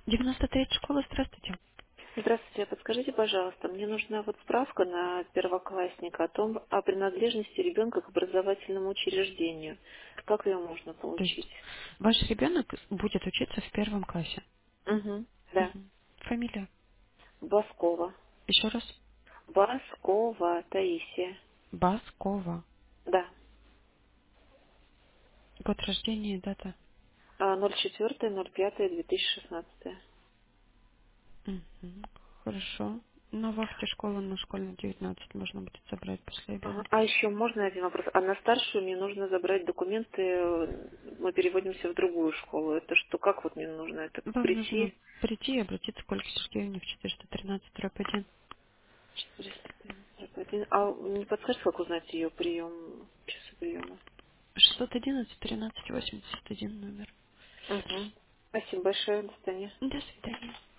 93 школа, здравствуйте. Здравствуйте, подскажите, пожалуйста, мне нужна вот справка на первоклассника о принадлежности ребенка к образовательному учреждению. Как ее можно То получить? есть ваш ребенок будет учиться в первом классе. Угу. Да. Мгм. Фамилия. Баскова. Еще раз. Баскова Таисия. Баскова. Да. Год рождения и дата. 04.05.2016. Мгм. Хорошо. На вахте школы на школьной 19 можно будет забрать после Ага. обеда. А еще можно один вопрос? А на старшую мне нужно забрать документы, мы переводимся в другую школу. Это что, как вот мне нужно это Вам нужно прийти? прийти и обратиться к Ольге Сергеевне в 413-1. 441. А не подскажешь, как узнать ее прием, часы приема? 611-13-81 номер. Угу. Спасибо большое, до свидания. До свидания.